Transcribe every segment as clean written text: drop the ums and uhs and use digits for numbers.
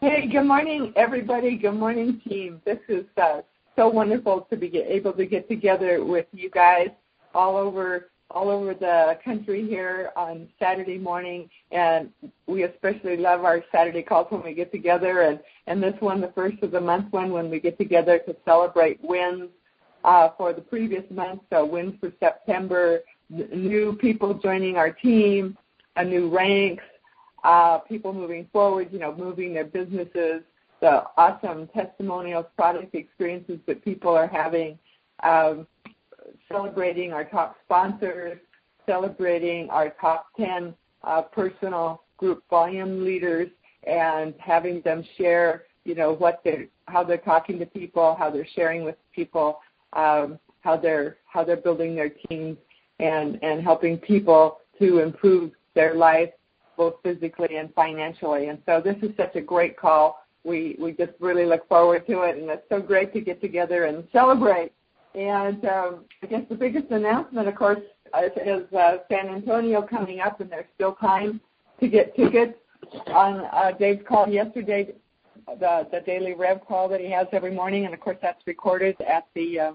Hey, good morning, everybody. Good morning, team. This is so wonderful to be able to get together with you guys all over the country here on Saturday morning, and we especially love our Saturday calls when we get together, and this one, the first of the month one, when we get together to celebrate wins for the previous month, so wins for September, new people joining our team, new ranks, people moving forward, moving their businesses, the awesome testimonials, product experiences that people are having, celebrating our top sponsors, celebrating our top 10 personal group volume leaders, and having them share, how they're talking to people, how they're sharing with people, how they're building their teams, and helping people to improve their life, both physically and financially. And so this is such a great call. We just really look forward to it, and it's so great to get together and celebrate. And I guess the biggest announcement, of course, is San Antonio coming up, and there's still time to get tickets. On Dave's call yesterday, the daily Rev call that he has every morning, and of course that's recorded at the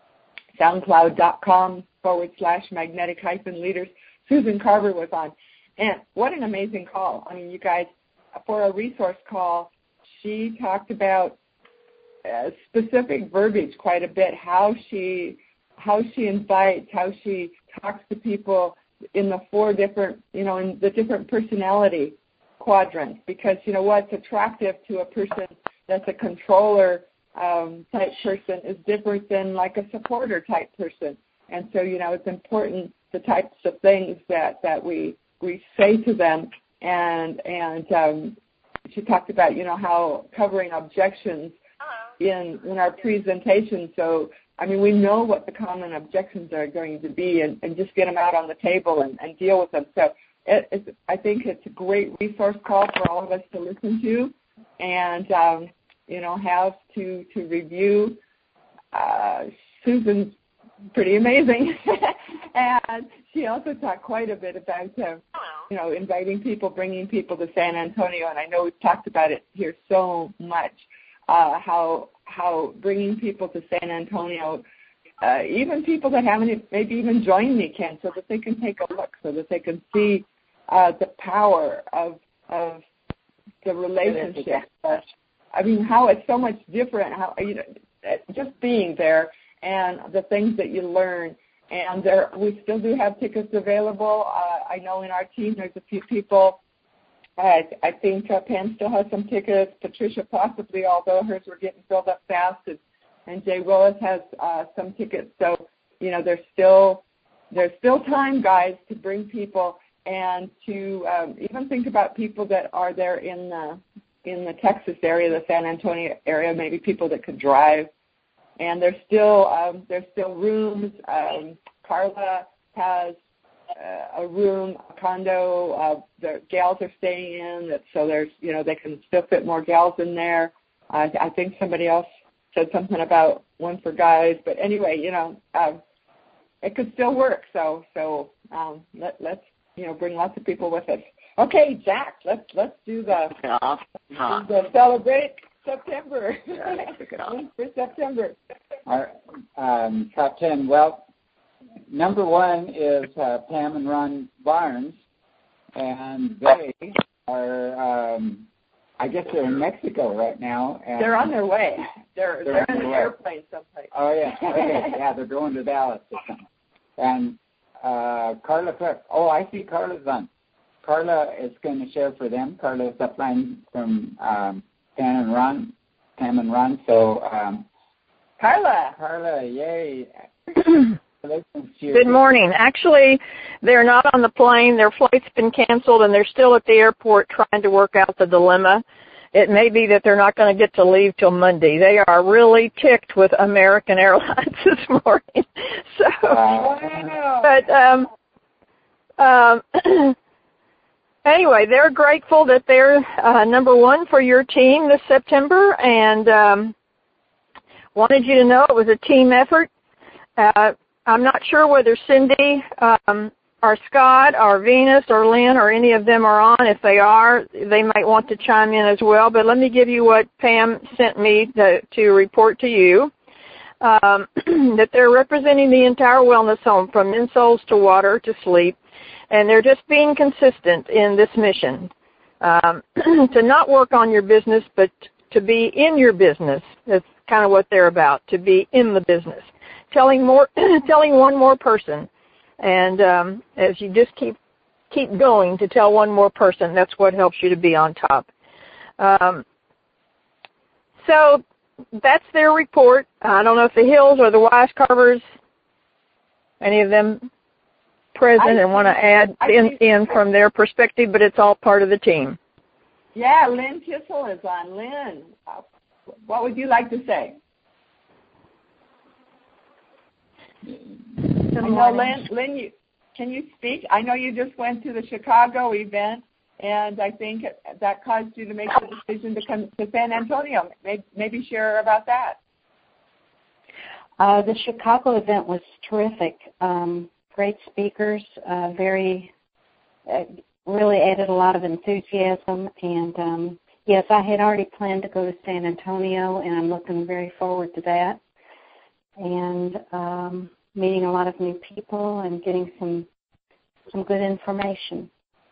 soundcloud.com/magnetic-leaders. Susan Carver was on. And what an amazing call. I mean, you guys, for a resource call, she talked about specific verbiage quite a bit, how she invites, how she talks to people in the four different, in the different personality quadrants, because what's attractive to a person that's a controller type person is different than like a supporter type person. And so, it's important, the types of things that we say to them, and she talked about, how covering objections in our presentation. So, I mean, we know what the common objections are going to be, and just get them out on the table and deal with them. So I think it's a great resource call for all of us to listen to, and, have to review. Susan's pretty amazing. And she also talked quite a bit about, inviting people, bringing people to San Antonio. And I know we've talked about it here so much, how bringing people to San Antonio, even people that haven't maybe even joined me, can, so that they can take a look, so that they can see the power of the relationship. I mean, how it's so much different, how, just being there and the things that you learn. And we still do have tickets available. I know in our team there's a few people. I think Pam still has some tickets. Patricia possibly, although hers were getting filled up fast. And Jay Willis has some tickets. So, there's still time, guys, to bring people, and to even think about people that are there in the Texas area, the San Antonio area, maybe people that could drive. And there's still rooms. Carla has a room, a condo. The gals are staying in, so there's they can still fit more gals in there. I think somebody else said something about one for guys, but anyway, it could still work. So let's bring lots of people with us. Okay, Jack, let's do the celebrate September. For September. Our top 10. Well, number one is Pam and Ron Barnes, and they are, I guess they're in Mexico right now. And they're on their way. They're in an airplane someplace. Oh, yeah. Okay. Yeah, they're going to Dallas or something. And Carla, I see Carla's on. Carla is going to share for them. Carla is upline from Pam and Ron. So, Carla, yay. Good morning. Actually, they're not on the plane. Their flight's been canceled, and they're still at the airport trying to work out the dilemma. It may be that they're not going to get to leave till Monday. They are really ticked with American Airlines this morning. So, anyway, they're grateful that they're number one for your team this September, and wanted you to know it was a team effort. I'm not sure whether Cindy or Scott or Venus or Lynn or any of them are on. If they are, they might want to chime in as well. But let me give you what Pam sent me to report to you, that they're representing the entire wellness home from insoles to water to sleep, and they're just being consistent in this mission, to not work on your business, but to be in your business. That's kind of what they're about, to be in the business. Telling one more person. And as you just keep going to tell one more person, that's what helps you to be on top. So that's their report. I don't know if the Hills or the Wise Carvers, any of them present and want to add in from their perspective, but it's all part of the team. Yeah, Lynn Kissel is on. Lynn, what would you like to say? I know, Lynn, can you speak? I know you just went to the Chicago event, and I think that caused you to make the decision to come to San Antonio. Maybe share about that. The Chicago event was terrific. Great speakers, really added a lot of enthusiasm. And, yes, I had already planned to go to San Antonio, and I'm looking very forward to that. And meeting a lot of new people and getting some good information.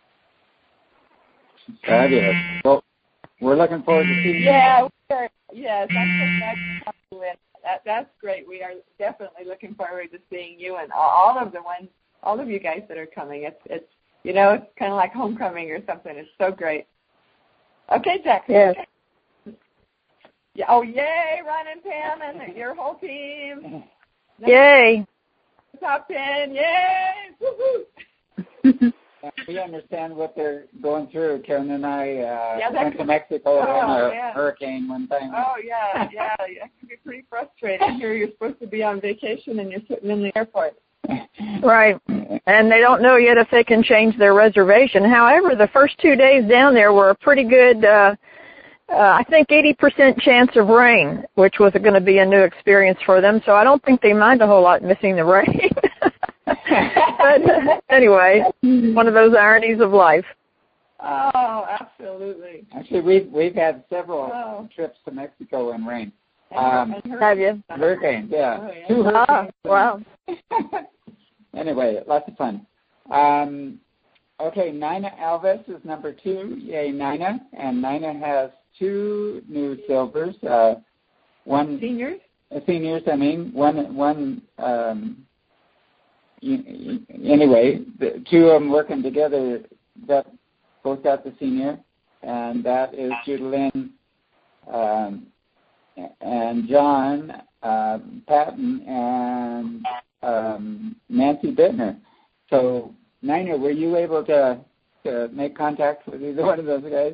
Fabulous. Well, we're looking forward to seeing you. Yeah, yes, I'm so glad you come to it. That's great. We are definitely looking forward to seeing you and all of you guys that are coming. It's it's kind of like homecoming or something. It's so great. Okay, Jack. Yes. Yeah. Oh, yay, Ron and Pam and your whole team. Yay. Top 10. Yay. Woo-hoo. We understand what they're going through. Karen and I went to Mexico in a hurricane one time. Oh, yeah. It can be pretty frustrating. Here you're supposed to be on vacation and you're sitting in the airport. Right. And they don't know yet if they can change their reservation. However, the first 2 days down there were a pretty good, I think 80% chance of rain, which was going to be a new experience for them. So I don't think they mind a whole lot missing the rain. But anyway, one of those ironies of life. Oh, absolutely. Actually, we've had several trips to Mexico in rain. Have you? Hurricanes, yeah. Oh, yeah. 2 hurricanes. Wow. Anyway, lots of fun. Okay, Nina Alves is number 2. Yay, Nina. And Nina has 2 new silvers. One seniors. Seniors, I mean. One. Anyway, the 2 of them working together both got the senior, and that is Judalyn and John Patton and Nancy Bittner. So, Nina, were you able to make contact with either one of those guys?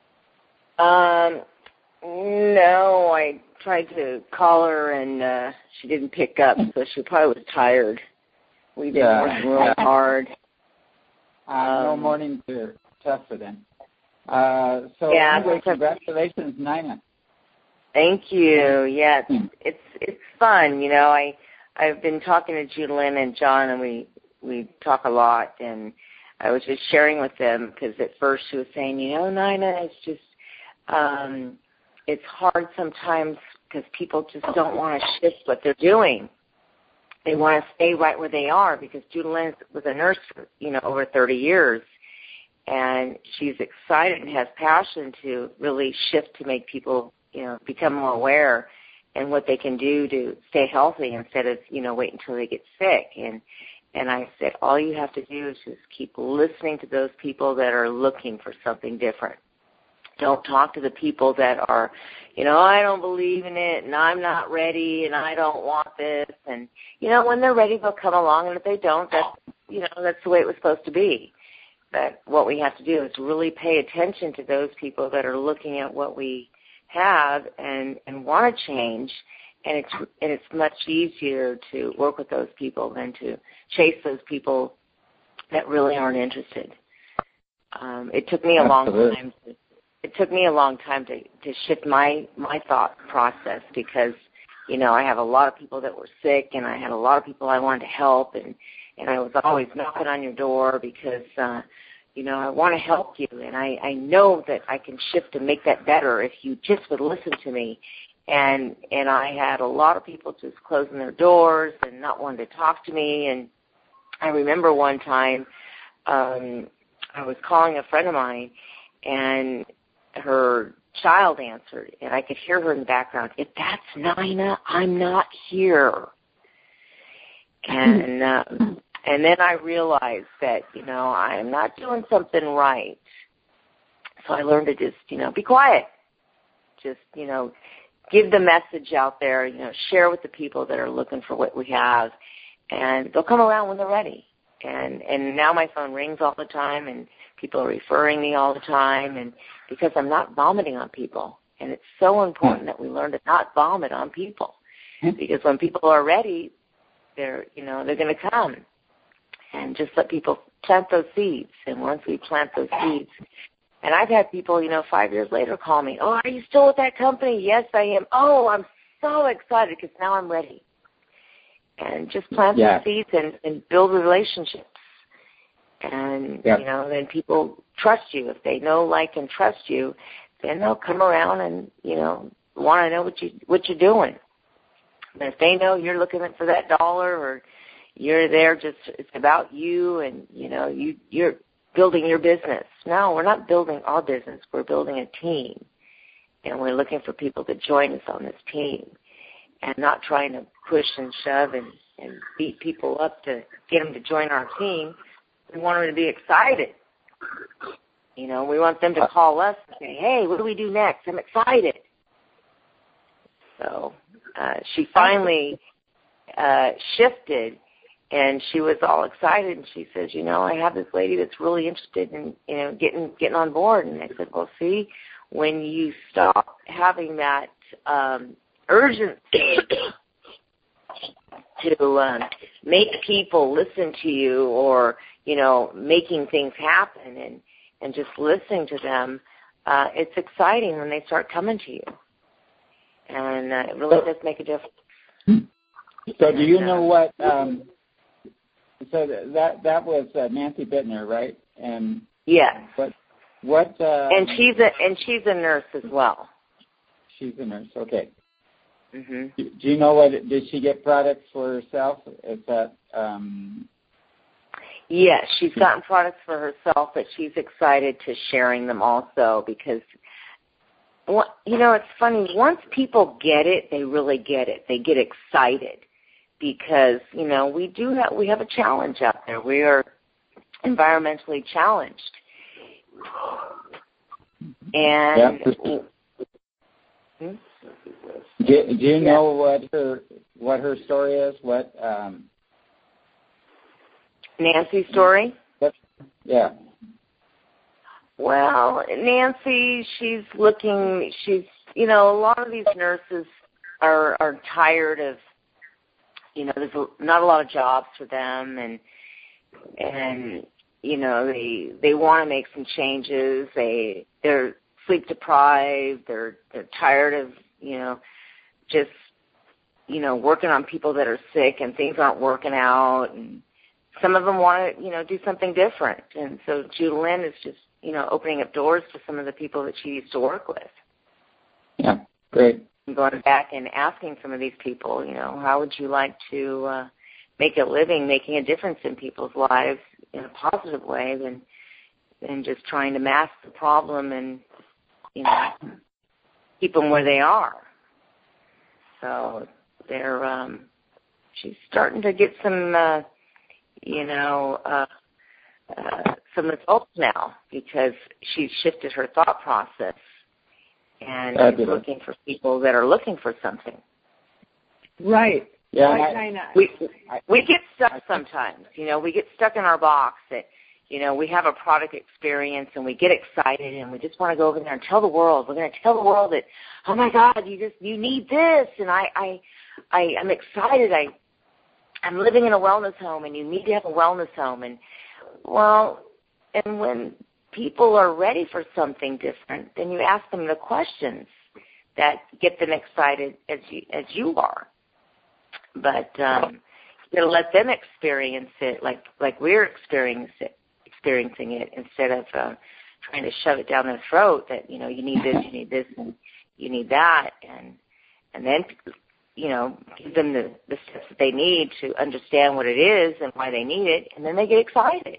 No, I tried to call her and she didn't pick up, so she probably was tired. We've been working real hard. No mornings are tough for them. Anyway, congratulations, Nina. Thank you. Yeah, it's fun. I've been talking to Judalyn and John, and we talk a lot. And I was just sharing with them because at first she was saying, Nina, it's just it's hard sometimes because people just don't want to shift what they're doing. They want to stay right where they are because Judalyn was a nurse for, over 30 years. And she's excited and has passion to really shift to make people, become more aware and what they can do to stay healthy instead of, wait until they get sick. And I said, all you have to do is just keep listening to those people that are looking for something different. Don't talk to the people that are, I don't believe in it and I'm not ready and I don't want this. And, when they're ready, they'll come along. And if they don't, that's the way it was supposed to be. But what we have to do is really pay attention to those people that are looking at what we have and want to change. And it's much easier to work with those people than to chase those people that really aren't interested. It took me a long time. It took me a long time to shift my thought process because, I have a lot of people that were sick and I had a lot of people I wanted to help and I was always knocking on your door because, I want to help you, and I know that I can shift and make that better if you just would listen to me. And I had a lot of people just closing their doors and not wanting to talk to me. And I remember one time I was calling a friend of mine, and her child answered, and I could hear her in the background, "If that's Nina, I'm not here." And then I realized that, I'm not doing something right. So I learned to just, be quiet. Just, give the message out there, share with the people that are looking for what we have, and they'll come around when they're ready. And now my phone rings all the time, and people are referring me all the time, and because I'm not vomiting on people. And it's so important that we learn to not vomit on people, because when people are ready, they're going to come. And just let people plant those seeds. And once we plant those seeds, and I've had people, 5 years later call me, "Oh, are you still with that company?" "Yes, I am." "Oh, I'm so excited because now I'm ready." And just plant those seeds and build relationships. And, then people trust you. If they know, like, and trust you, then they'll come around and, want to know what you're doing. But if they know you're looking for that dollar, or you're there just, it's about you, and, you're building your business. No, we're not building our business. We're building a team. And we're looking for people to join us on this team, and not trying to push and shove and beat people up to get them to join our team. We want them to be excited. We want them to call us and say, "Hey, what do we do next? I'm excited." So she finally shifted, and she was all excited, and she says, "I have this lady that's really interested in, getting on board." And I said, "Well, see, when you stop having that urgency to make people listen to you, or, making things happen and just listening to them, it's exciting when they start coming to you. And it really does make a difference." So do you know what, so that was Nancy Bittner, right? And yes. What? And she's a nurse as well. She's a nurse. Okay. Mm-hmm. Do you know what? Did she get products for herself? Is that? Yes, she's gotten products for herself, but she's excited to sharing them also, because, it's funny. Once people get it, they really get it. They get excited because, we have a challenge out there. We are environmentally challenged. And do you know what her story is? What Nancy's story? Yeah. Well, Nancy, she's a lot of these nurses are tired of, there's not a lot of jobs for them, and they want to make some changes. They're sleep deprived. They're tired of, just, working on people that are sick and things aren't working out, and some of them want to, do something different. And so Julie is just, opening up doors to some of the people that she used to work with. Yeah, great. And going back and asking some of these people, how would you like to make a living, making a difference in people's lives in a positive way than just trying to mask the problem and, keep them where they are. So she's starting to get some, some results now, because she's shifted her thought process and is looking for people that are looking for something. Right. Yeah. We get stuck sometimes. We get stuck in our box that, we have a product experience and we get excited and we just want to go over there and tell the world. We're going to tell the world that, oh my God, you need this, and I'm excited. I'm living in a wellness home, and you need to have a wellness home. And when people are ready for something different, then you ask them the questions that get them excited as you are. But you know, let them experience it like we're experiencing it instead of trying to shove it down their throat that, you know, you need this, and you need that, and then, you know, give them the steps that they need to understand what it is and why they need it, and then they get excited.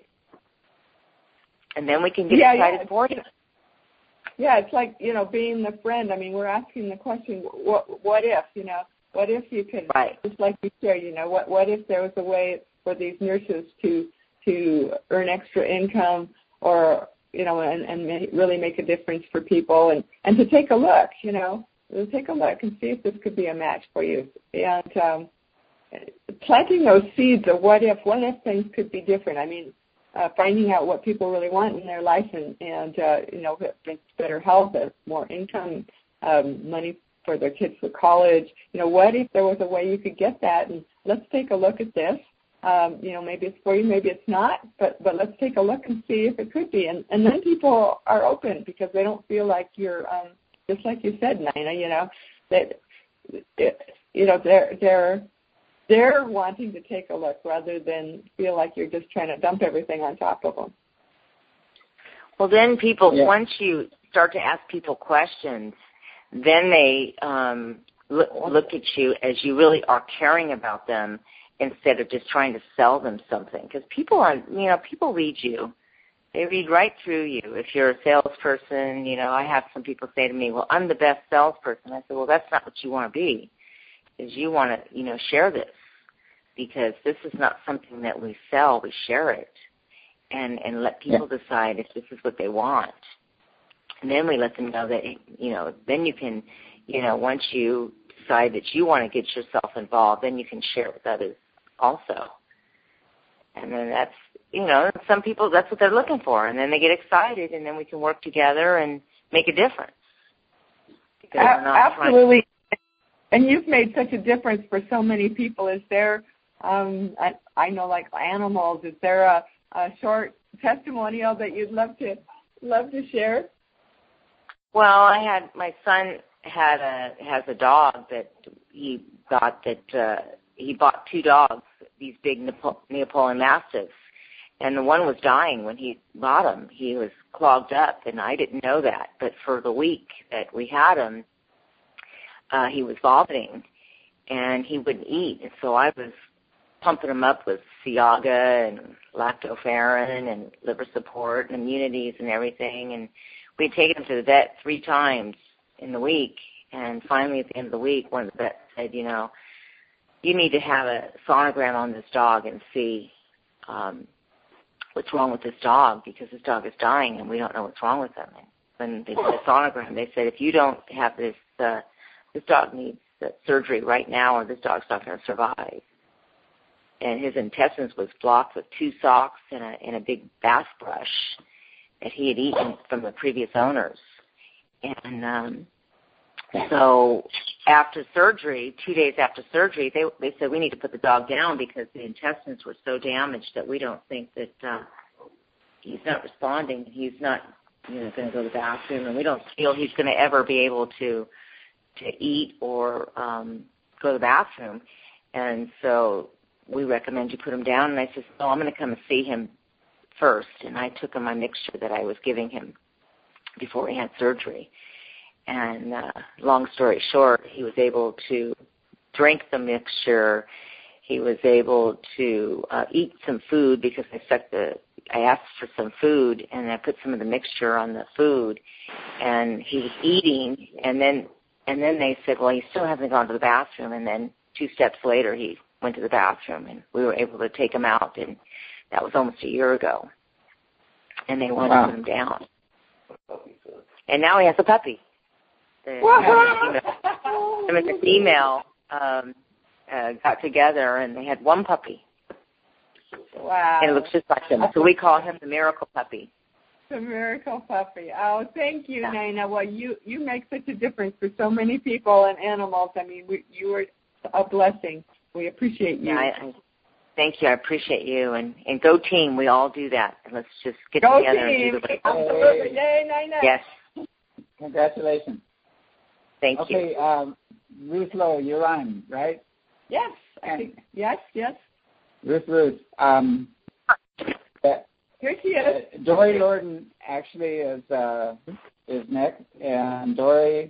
And then we can get excited for you. Yeah, it's like, you know, being the friend. I mean, we're asking the question, what if, you know, what if you could, just like you said, you know, what if there was a way for these nurses to earn extra income or, you know, and really make a difference for people and to take a look, you know, take a look and see if this could be a match for you. And planting those seeds of what if things could be different. I mean, finding out what people really want in their life and you know, better health, more income, money for their kids for college. You know, what if there was a way you could get that? And let's take a look at this. You know, maybe it's for you, maybe it's not, but let's take a look and see if it could be. And then people are open because they don't feel like you're, just like you said, Nina, you know, that, you know, they're wanting to take a look rather than feel like you're just trying to dump everything on top of them. Well, then people, once you start to ask people questions, then they look at you as you really are caring about them instead of just trying to sell them something. Because people read you. They read right through you. If you're a salesperson, you know, I have some people say to me, well, I'm the best salesperson. I said, well, that's not what you want to be. Is you want to, you know, share this because this is not something that we sell. We share it and let people decide if this is what they want. And then we let them know that, you know, then you can, you know, once you decide that you want to get yourself involved, then you can share with others also. And then that's, you know, some people, that's what they're looking for. And then they get excited, and then we can work together and make a difference. Absolutely. And you've made such a difference for so many people. Is there, I know, like animals, is there a short testimonial that you'd love to share? Well, my son has a dog that he got he bought 2 dogs, these big Neapolitan Mastiffs, and the one was dying when he bought him. He was clogged up, and I didn't know that. But for the week that we had him, he was vomiting, and he wouldn't eat. And so I was pumping him up with Ciaga and lactoferrin and liver support and immunities and everything. And we'd taken him to the vet 3 times in the week. And finally, at the end of the week, one of the vets said, you know, you need to have a sonogram on this dog and see what's wrong with this dog, because this dog is dying and we don't know what's wrong with him. And when they did a sonogram, they said, if you don't have this, this dog needs surgery right now or this dog's not going to survive. And his intestines was blocked with 2 socks and a big bath brush that he had eaten from the previous owners. And so after surgery, 2 days after surgery, they said we need to put the dog down because the intestines were so damaged that we don't think that he's not responding. He's not, you know, going to go to the bathroom, and we don't feel he's going to ever be able to eat or go to the bathroom. And so we recommend you put him down. And I said, no, I'm going to come and see him first. And I took him my mixture that I was giving him before he had surgery. And long story short, he was able to drink the mixture. He was able to eat some food because I asked for some food, and I put some of the mixture on the food. And he was eating, and then they said, well, he still hasn't gone to the bathroom. And then 2 steps later, he went to the bathroom, and we were able to take him out, and that was almost a year ago. And they wanted to put him down. And now he has a puppy. Him and the female got together, and they had 1 puppy. Wow. And it looks just like him. So we call him the miracle puppy. The miracle puppy. Oh, thank you, Nina. Well, you make such a difference for so many people and animals. I mean, you are a blessing. We appreciate you. Yeah, thank you. I appreciate you. And go team. We all do that. And let's just get go together team. and do the Absolutely. Yay, Nina. Yes. Congratulations. Thank you. Okay, Ruth Lowe, you're on, right? Yes. Yes. Ruth. Here she is. Dory Lorden actually is next, and Dory.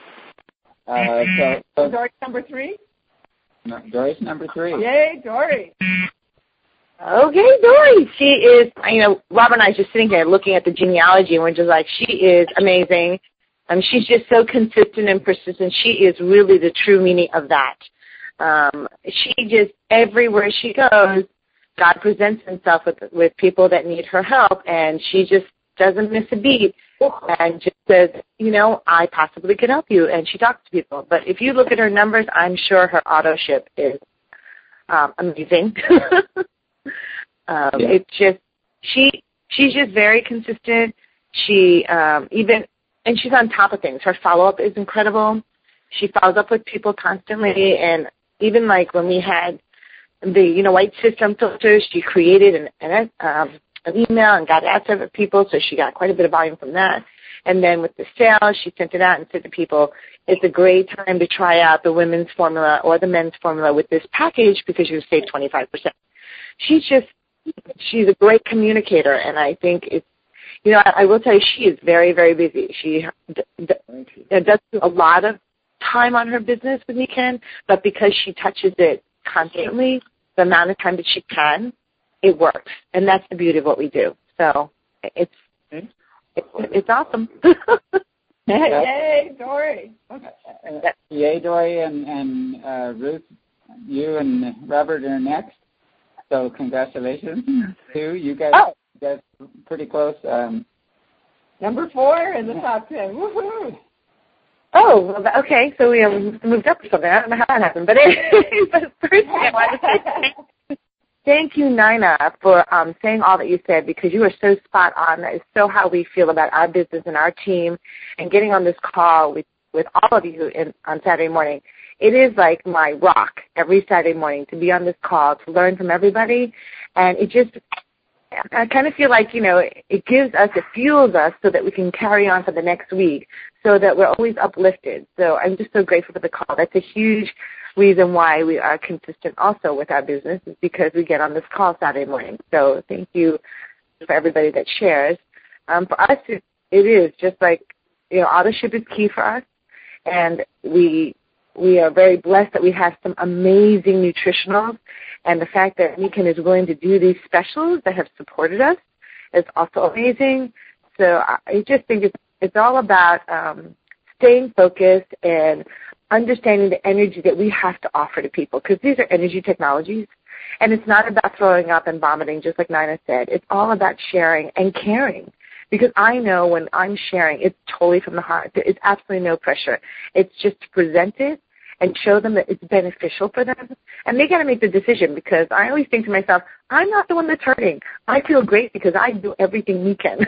Dory's number 3. No, Dory's number 3. Yay, Dory. Okay, Dory. She is, Rob and I are just sitting here looking at the genealogy, and we're just like, she is amazing. She's just so consistent and persistent. She is really the true meaning of that. She just, everywhere she goes, God presents himself with people that need her help, and she just doesn't miss a beat and just says, I possibly could help you, and she talks to people. But if you look at her numbers, I'm sure her auto ship is amazing. It's just, she's just very consistent. She and she's on top of things. Her follow-up is incredible. She follows up with people constantly, and even like when we had the white system filters, she created an email and got ads to people, so she got quite a bit of volume from that. And then with the sales, she sent it out and said to people, it's a great time to try out the women's formula or the men's formula with this package because you save 25%. She's a great communicator, and I think it's, I will tell you, she is very, very busy. She does a lot of time on her business with me, Ken, but because she touches it constantly, the amount of time that she can, it works. And that's the beauty of what we do. So it's awesome. Yay, Dory. Okay. Yay, Dory, and Ruth, you and Robert are next. So congratulations to you guys. Oh. That's pretty close. Number 4 in the top 10. Woohoo! Oh, okay. So we moved up or something. I don't know how that happened, but first I want to say thank you, Nina, for saying all that you said, because you are so spot on. That is so how we feel about our business and our team, and getting on this call with all of you on Saturday morning. It is like my rock every Saturday morning to be on this call, to learn from everybody, and I kind of feel like, it gives us, it fuels us so that we can carry on for the next week, so that we're always uplifted. So I'm just so grateful for the call. That's a huge reason why we are consistent also with our business, is because we get on this call Saturday morning. So thank you for everybody that shares. For us, it is just like, authorship is key for us, and we are very blessed that we have some amazing nutritionals. And the fact that Nikan is willing to do these specials that have supported us is also amazing. So I just think it's all about staying focused and understanding the energy that we have to offer to people, because these are energy technologies. And it's not about throwing up and vomiting, just like Nina said. It's all about sharing and caring. Because I know when I'm sharing, it's totally from the heart. There is absolutely no pressure. It's just to present it and show them that it's beneficial for them. And they got to make the decision, because I always think to myself, I'm not the one that's hurting. I feel great because I do everything we can.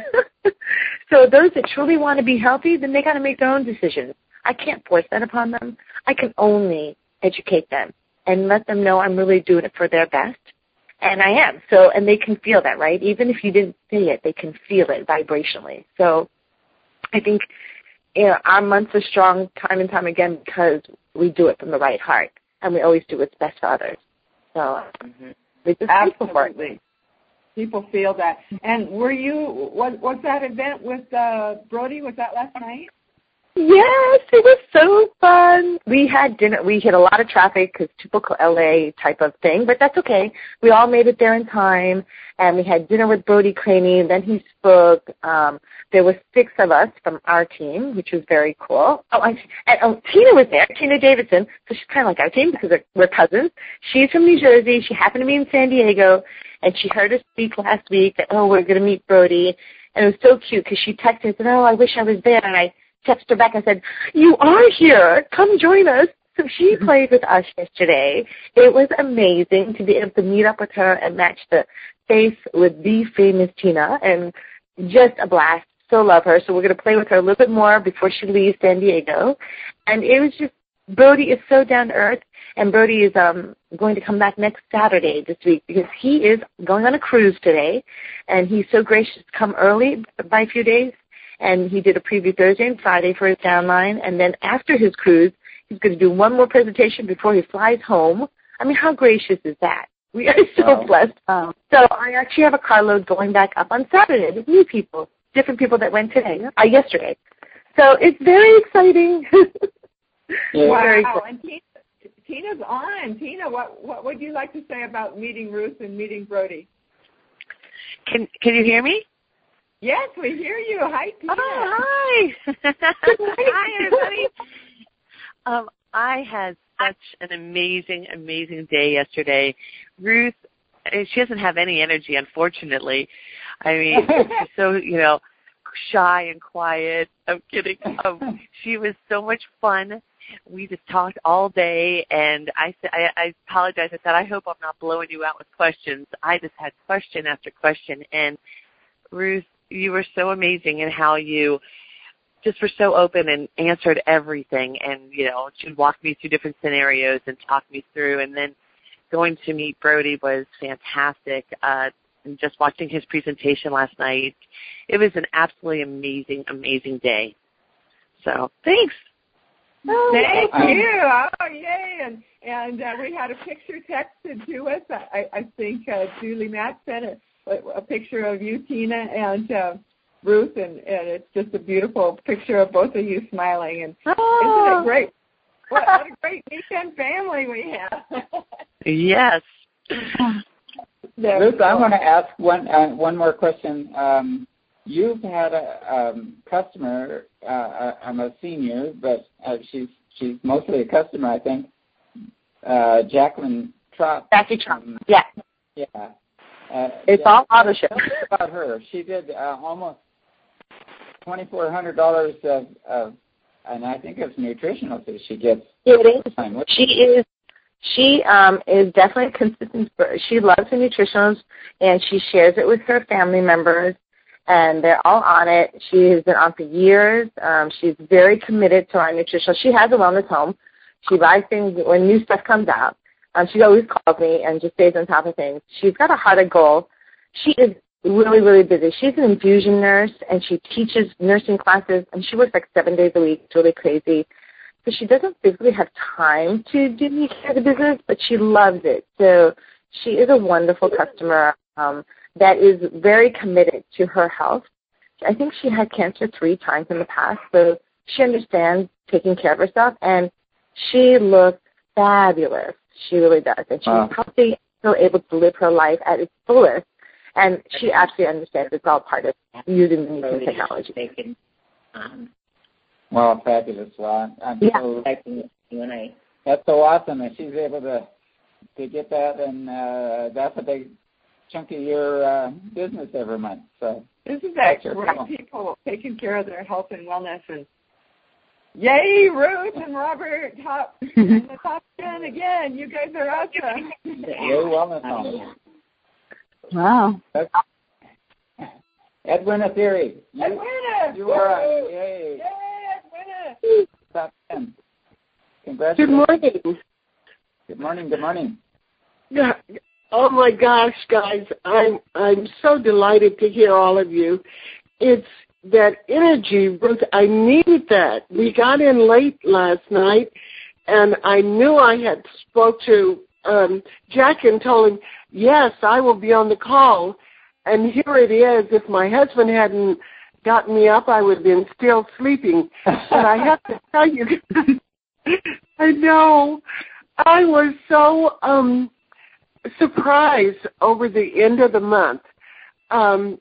So those that truly want to be healthy, then they got to make their own decisions. I can't force that upon them. I can only educate them and let them know I'm really doing it for their best. And I am. So, and they can feel that, right? Even if you didn't say it, they can feel it vibrationally. So I think our months are strong time and time again because we do it from the right heart, and we always do what's best for others. So we just grateful for it. People feel that. And was that event with Brody, was that last night? Yes, it was so fun. We had dinner. We hit a lot of traffic because typical LA type of thing, but that's okay. We all made it there in time, and we had dinner with Brody Craney, and then he spoke. There were 6 of us from our team, which was very cool. Tina was there, Tina Davidson, so she's kind of like our team because we're cousins. She's from New Jersey. She happened to be in San Diego, and she heard us speak last week that, we're going to meet Brody, and it was so cute because she texted and said, I wish I was there, and I texted her back and said, you are here. Come join us. So she played with us yesterday. It was amazing to be able to meet up with her and match the face with the famous Tina, and just a blast. So love her. So we're going to play with her a little bit more before she leaves San Diego. And it was just, Brody is so down to earth, and Brody is going to come back next Saturday this week because he is going on a cruise today, and he's so gracious to come early by a few days. And he did a preview Thursday and Friday for his downline. And then after his cruise, he's going to do one more presentation before he flies home. I mean, how gracious is that? We are so blessed. So I actually have a carload going back up on Saturday with new people, different people that went yesterday. So it's very exciting. Wow. And Tina's on. Tina, what would you like to say about meeting Ruth and meeting Brody? Can you hear me? Yes, we hear you. Hi, Tina. Oh, hi. Hi, everybody. I had such an amazing, amazing day yesterday. Ruth, she doesn't have any energy, unfortunately. I mean, she's so, shy and quiet. I'm kidding. She was so much fun. We just talked all day, and I apologize. I said, I hope I'm not blowing you out with questions. I just had question after question, and Ruth, you were so amazing in how you just were so open and answered everything, and, she'd walk me through different scenarios and talk me through, and then going to meet Brody was fantastic. And just watching his presentation last night, it was an absolutely amazing, amazing day. So, thanks. Oh, thank you. Oh, yay. And we had a picture texted to us. I think Julie Matt sent a picture of you, Tina, and Ruth, and it's just a beautiful picture of both of you smiling. And isn't it great? What a great weekend family we have. Yes. Ruth, I want to ask one more question. You've had a customer. I'm a senior, but she's mostly a customer, I think. Jacqueline Trott. Jackie Trott. Yeah. Yeah. It's all auto ship. About her, she did almost $2,400 of, and I think it's nutritional that she gets. It is. She is definitely consistent. She loves her nutritionals, and she shares it with her family members, and they're all on it. She has been on for years. She's very committed to our nutritional. She has a wellness home. She buys things when new stuff comes out. She always calls me and just stays on top of things. She's got a heart of gold. She is really, really busy. She's an infusion nurse, and she teaches nursing classes, and she works like 7 days a week. It's really crazy. So she doesn't physically have time to do the business, but she loves it. So she is a wonderful customer that is very committed to her health. I think she had cancer 3 times in the past, so she understands taking care of herself, and she looks fabulous. She really does. And she's healthy, still able to live her life at its fullest. And she actually understands it's all part of using the new technology. Well, fabulous. Well, I'm so that's so awesome that she's able to get that, and that's a big chunk of your business every month. So isn't that great? People taking care of their health and wellness, and yay, Ruth and Robert, in the top 10 again. You guys are awesome. Yay, wellness home. Wow. Edwina Theory. Edwina! You are yay. Yay, Edwina! Top 10. Congratulations. Good morning. Good morning. Good morning. Yeah. Oh my gosh, guys! I'm so delighted to hear all of you. It's that energy, Ruth. I needed that. We got in late last night, and I knew I had spoke to Jack and told him, yes, I will be on the call. And here it is. If my husband hadn't gotten me up, I would have been still sleeping. But I have to tell you, I know, I was so surprised over the end of the month. I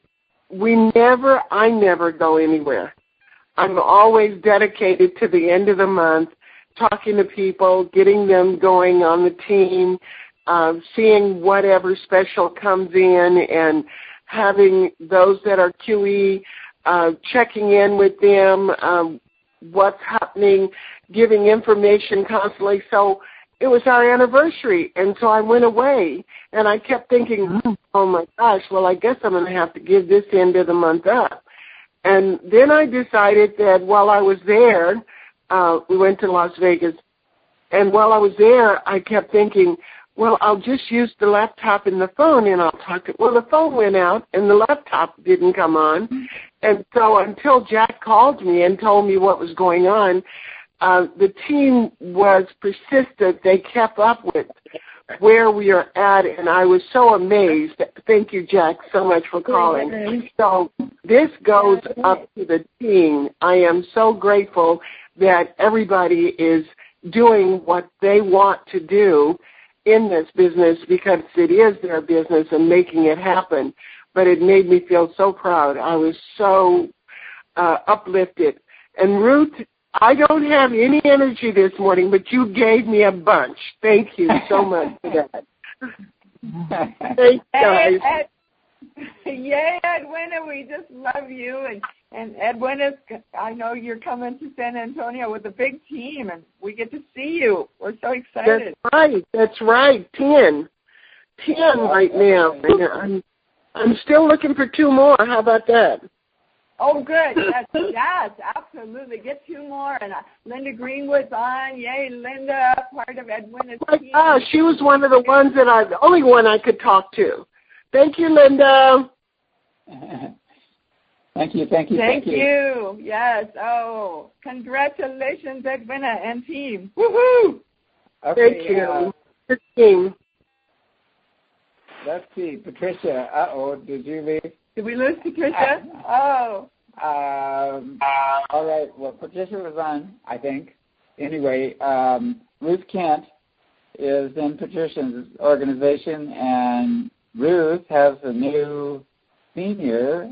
never go anywhere. I'm always dedicated to the end of the month, talking to people, getting them going on the team, seeing whatever special comes in, and having those that are QE, checking in with them, what's happening, giving information constantly. So it was our anniversary, and so I went away, and I kept thinking, oh, my gosh, well, I guess I'm going to have to give this end of the month up. And then I decided that while I was there, we went to Las Vegas, and while I was there, I kept thinking, well, I'll just use the laptop and the phone, and I'll talk to it. Well, the phone went out, and the laptop didn't come on. And so until Jack called me and told me what was going on, the team was persistent. They kept up where we are at, and I was so amazed. Thank you, Jack, so much for calling. So this goes up to the team. I am so grateful that everybody is doing what they want to do in this business because it is their business and making it happen. But it made me feel so proud. I was so uplifted. And Ruth, I don't have any energy this morning, but you gave me a bunch. Thank you so much for that. Thanks, guys. Yay, Edwina, we just love you. And Edwina, I know you're coming to San Antonio with a big team, and we get to see you. We're so excited. That's right. 10 right now. And I'm still looking for 2 more. How about that? Oh, good. Yes, absolutely. Get 2 more. And Linda Greenwood's on. Yay, Linda, part of Edwina's team. Oh, she was one of the ones the only one I could talk to. Thank you, Linda. Thank you. Thank you. Yes. Oh, congratulations, Edwina and team. Woohoo! Okay, thank you. Good team. Let's see, Patricia. Did you leave? Did we lose Patricia? Oh. All right. Well, Patricia was on, I think. Anyway, Ruth Kent is in Patricia's organization, and Ruth has a new senior.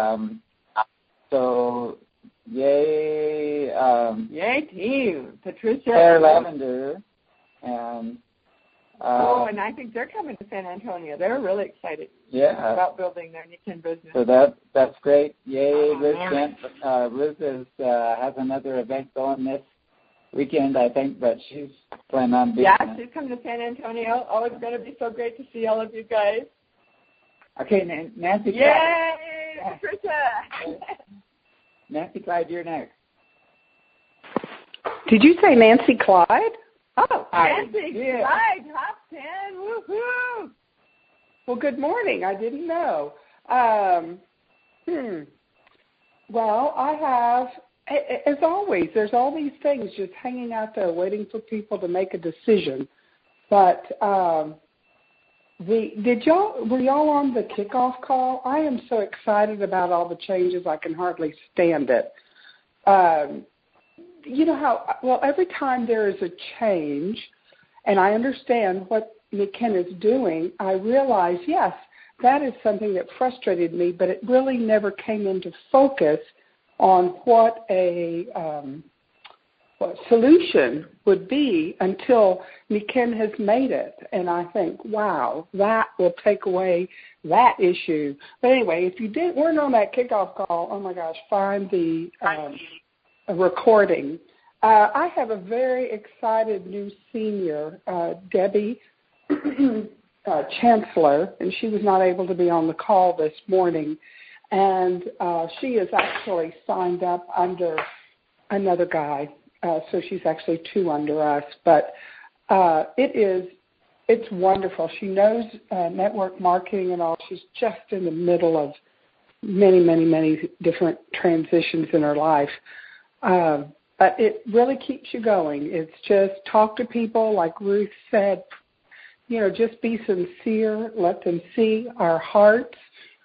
So, yay. Yay, team. Patricia. Claire Lavender. And and I think they're coming to San Antonio. They're really excited about building their Nikken business. So that's great. Yay, Ruth Kent. Ruth has another event going this weekend, I think, but she's planning on being there. She's coming to San Antonio. Oh, it's going to be so great to see all of you guys. Okay, Nancy. Yay, Patricia. Nancy Clyde, you're next. Did you say Nancy Clyde? Oh, Nancy Clyde, top 10, woohoo! Well, good morning. I didn't know. Well, I have, as always, there's all these things just hanging out there waiting for people to make a decision. But were y'all on the kickoff call? I am so excited about all the changes, I can hardly stand it. You know how, every time there is a change, and I understand what Nikken is doing, I realize, yes, that is something that frustrated me, but it really never came into focus on what a solution would be until Nikken has made it. And I think, wow, that will take away that issue. But anyway, if you weren't on that kickoff call, oh my gosh, find the a recording. I have a very excited new senior, Debbie Chancellor, and she was not able to be on the call this morning. And she is actually signed up under another guy, so she's actually 2 under us. But it's wonderful. She knows network marketing and all. She's just in the middle of many, many, many different transitions in her life. But it really keeps you going. It's just talk to people, like Ruth said, just be sincere, let them see our hearts.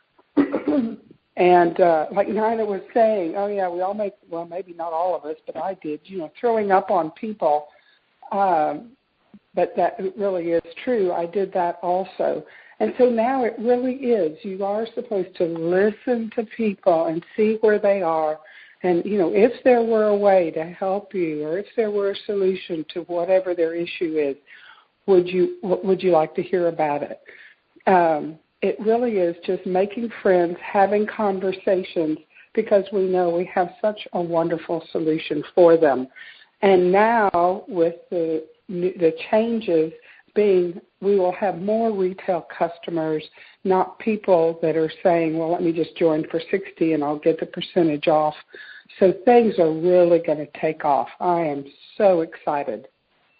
And like Nina was saying, we all make, maybe not all of us, but I did, throwing up on people. But that really is true. I did that also. And so now it really is. You are supposed to listen to people and see where they are. And, if there were a way to help you or if there were a solution to whatever their issue is, would you like to hear about it? It really is just making friends, having conversations, because we know we have such a wonderful solution for them. And now with the changes being, we will have more retail customers, not people that are saying, well, let me just join for $60 and I'll get the percentage off. So things are really going to take off. I am so excited.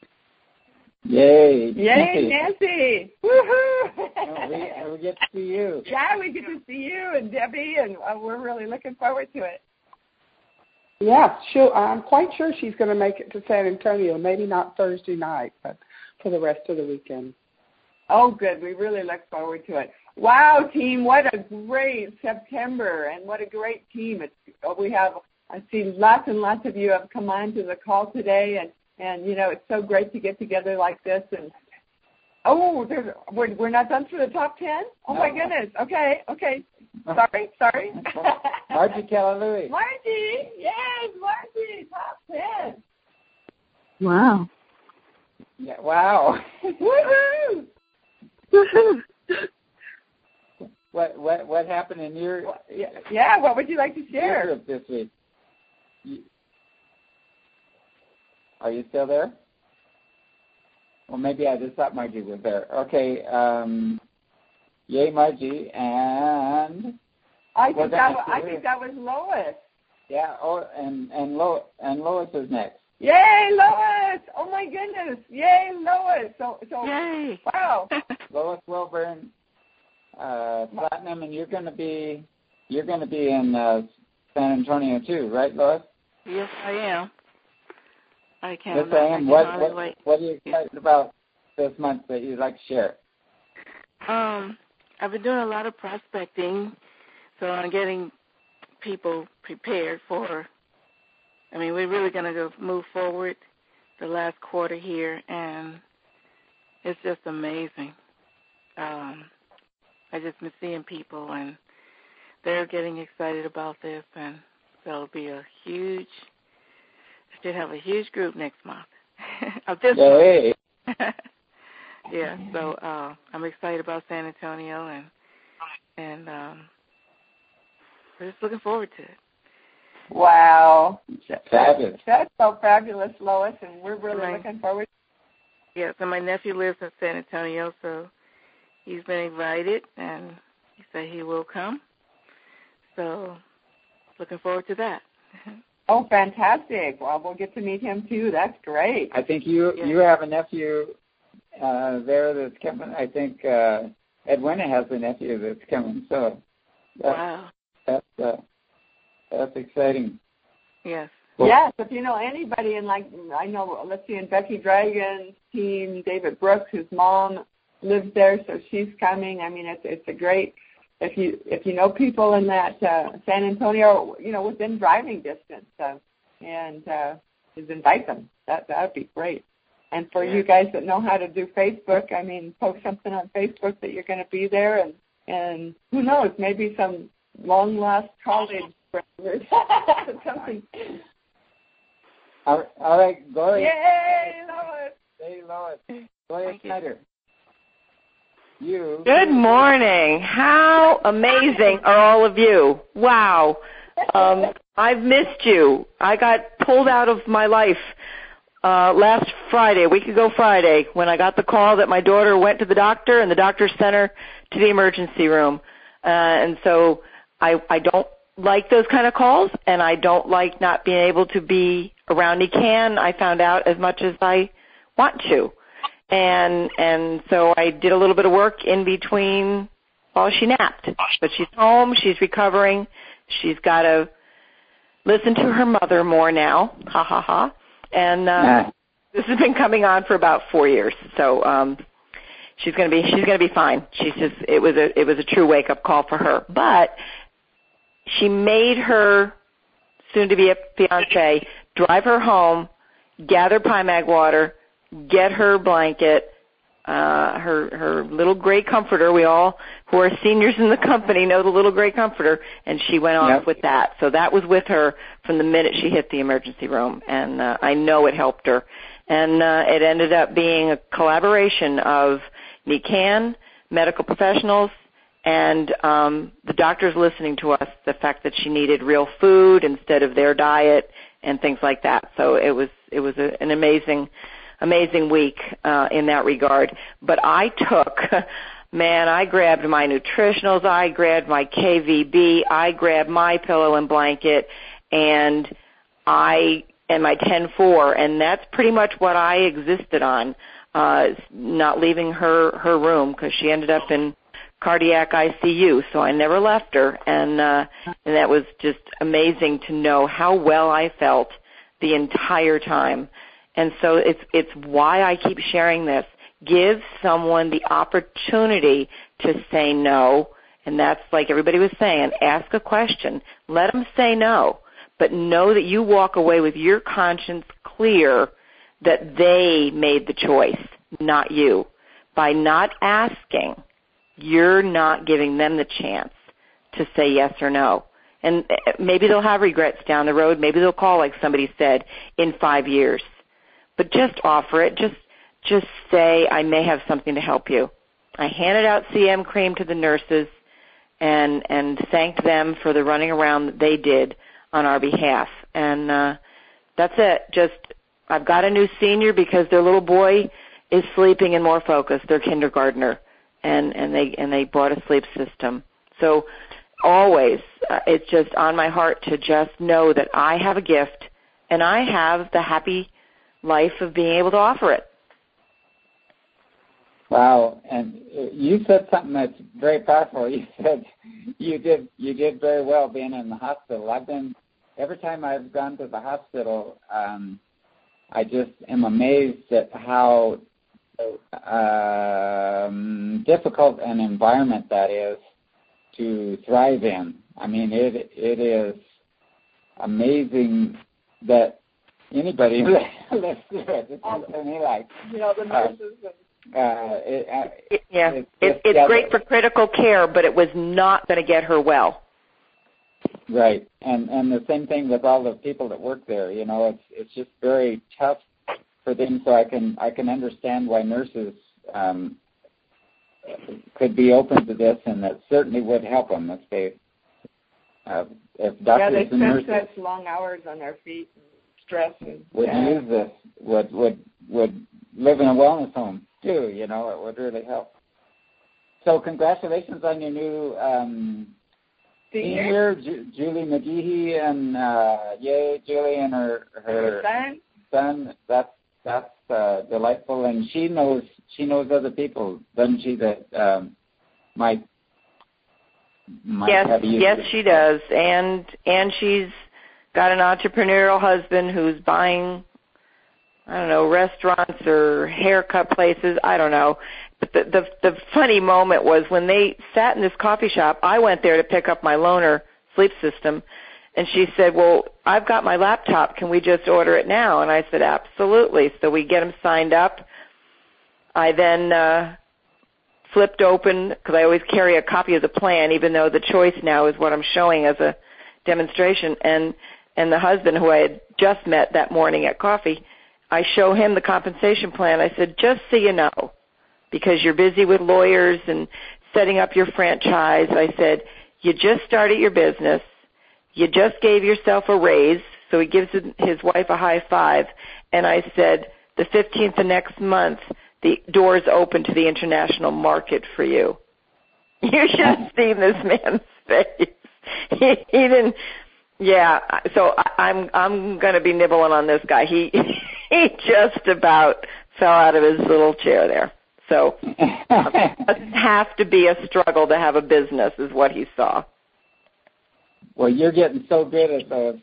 Yay. Yay, Nancy. Woohoo. We get to see you. Yeah, we get to see you and Debbie, and we're really looking forward to it. Yeah, I'm quite sure she's going to make it to San Antonio, maybe not Thursday night, but for the rest of the weekend. Oh, good. We really look forward to it. Wow, team, what a great September, and what a great team. I see lots and lots of you have come on to the call today, and it's so great to get together like this. And we're not done for the top 10? Oh, no. My goodness. Okay. Sorry. Margie Kelly-Louis. Margie, yes, Margie, top 10. Wow. Yeah, wow. Woohoo! What happened in your what would you like to share group this week? Are you still there? Well, maybe I just thought Margie was there. Okay, yay, Margie, and I think that was Lois. Yeah. Oh, and Lois is next. Yay, Lois! Oh my goodness! Yay, Lois! So yay! Wow. Lois Wilburn, Platinum, and you're going to be in San Antonio too, right, Lois? Yes, I am. I can. Yes, I am. What are you excited about this month that you'd like to share? I've been doing a lot of prospecting, so I'm getting people prepared for. We're really going to move forward the last quarter here, and it's just amazing. I just been seeing people, and they're getting excited about this, and so it'll be should have a huge group next month. Of this month. Yeah, so I'm excited about San Antonio, and we're just looking forward to it. Wow. Fabulous. That's so fabulous, Lois, and we're really looking forward. Yes, and my nephew lives in San Antonio, so he's been invited, and he said he will come. So looking forward to that. Oh, fantastic. Well, we'll get to meet him, too. That's great. I think you have a nephew there that's coming. I think Edwina has a nephew that's coming. So wow. That's exciting. Yes. Well, yes, if you know anybody in in Becky Dragon's team, David Brooks, whose mom lives there, so she's coming. It's a great, if you know people in that San Antonio, within driving distance, and just invite them. That would be great. And for you guys that know how to do Facebook, post something on Facebook that you're going to be there, and who knows, maybe some long lost college friends or something. All right, Gloria. Yay, Lois. Hey, Lois. Gloria Schneider. Good morning. How amazing are all of you? Wow. I've missed you. I got pulled out of my life last Friday, a week ago Friday, when I got the call that my daughter went to the doctor and the doctor sent her to the emergency room. And so I don't like those kind of calls, and I don't like not being able to be around Nican. I found out as much as I want to. And so I did a little bit of work in between while she napped. But she's home. She's recovering. She's got to listen to her mother more now. Ha, ha, ha. And this has been coming on for about 4 years. So she's going to be fine. It was a true wake-up call for her. But she made her soon-to-be fiancé drive her home, gather Primag water, get her blanket, her little gray comforter. We all who are seniors in the company know the little gray comforter, and she went off with that. So that was with her from the minute she hit the emergency room, and I know it helped her. And it ended up being a collaboration of Nican, medical professionals, and the doctors listening to us, the fact that she needed real food instead of their diet and things like that. So it was an amazing week in that regard. But I grabbed my nutritionals, I grabbed my KVB, I grabbed my pillow and blanket, and my 10-4, and that's pretty much what I existed on, not leaving her room because she ended up in cardiac ICU, so I never left her, and that was just amazing to know how well I felt the entire time. And so it's why I keep sharing this. Give someone the opportunity to say no, and that's like everybody was saying, ask a question. Let them say no, but know that you walk away with your conscience clear that they made the choice, not you. By not asking, you're not giving them the chance to say yes or no. And maybe they'll have regrets down the road. Maybe they'll call, like somebody said, in 5 years. But just offer it. Just say, I may have something to help you. I handed out CM cream to the nurses and thanked them for the running around that they did on our behalf. And that's it. I've got a new senior because their little boy is sleeping in more focus, their kindergartner, and they bought a sleep system. So always, it's just on my heart to just know that I have a gift and I have the happy life of being able to offer it. Wow, and you said something that's very powerful. You said you did very well being in the hospital. Every time I've gone to the hospital, I just am amazed at how difficult an environment that is to thrive in. I mean, it is amazing that anybody lives through it. It seems to me like the nurses. It's great for critical care, but it was not going to get her well. Right, and the same thing with all the people that work there. It's just very tough for them. So I can understand why nurses could be open to this, and that certainly would help them if doctors they and nurses spend such long hours on their feet and stress and would use this, would live in a wellness home too. It would really help. So congratulations on your new senior, Julie McGehee, and yay, Julie and her son. That's delightful, and she knows other people, doesn't she? That might have used yes, it. she does, and she's got an entrepreneurial husband who's buying, I don't know, restaurants or haircut places. I don't know. But the funny moment was when they sat in this coffee shop, I went there to pick up my loaner sleep system, and she said, well, I've got my laptop. Can we just order it now? And I said, absolutely. So we get them signed up. I then flipped open, because I always carry a copy of the plan, even though the choice now is what I'm showing as a demonstration. And the husband, who I had just met that morning at coffee, I show him the compensation plan. I said, just so you know, because you're busy with lawyers and setting up your franchise, I said, you just started your business. You just gave yourself a raise. So he gives his wife a high five. And I said, the 15th of next month, the doors open to the international market for you. You should have seen this man's face. He didn't. Yeah, so I'm going to be nibbling on this guy. He just about fell out of his little chair there. So it doesn't have to be a struggle to have a business, is what he saw. Well, you're getting so good at those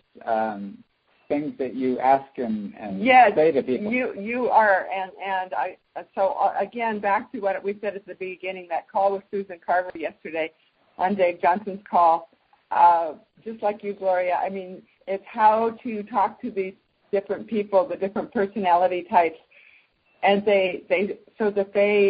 things that you ask and say to people. You are, and I. So again, back to what we said at the beginning, that call with Susan Carver yesterday on Dave Johnson's call. Just like you, Gloria, I mean, it's how to talk to these different people, the different personality types, and so that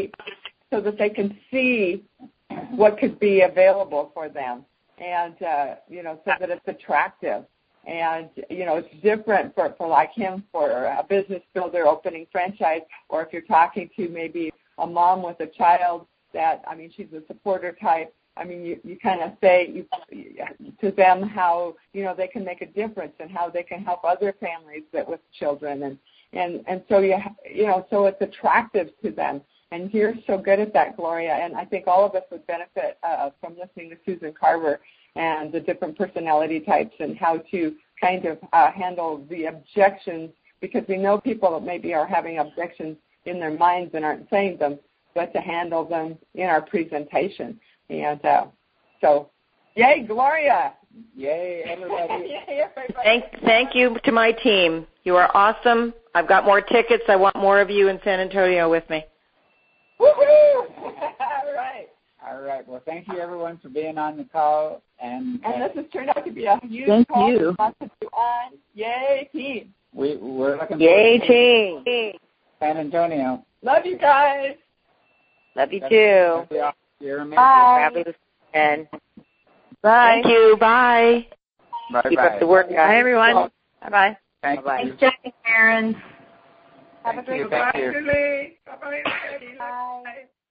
they can see what could be available for them, and so that it's attractive. And it's different for like him, for a business builder opening franchise, or if you're talking to maybe a mom with a child that, I mean, she's a supporter type. I mean, you kind of say to them how, they can make a difference and how they can help other families with children. And so, so it's attractive to them. And you're so good at that, Gloria. And I think all of us would benefit from listening to Susan Carver and the different personality types and how to kind of handle the objections, because we know people that maybe are having objections in their minds and aren't saying them, but to handle them in our presentation. And so, yay, Gloria. Yay, everybody. Yay, everybody. Thank you to my team. You are awesome. I've got more tickets. I want more of you in San Antonio with me. Woohoo! All right. Well, thank you, everyone, for being on the call. And this has turned out to be a huge call. Thank you. Lots of you on. Yay, team. We're looking Yay, team. San Antonio. Love you guys. Love you, too. You're amazing. Bye. And bye. Thank you. Bye. Keep up the work, guys. Bye, everyone. Bye-bye. Thanks, Jack and Aaron. Have a great day. Bye, Julie. Bye-bye. Bye.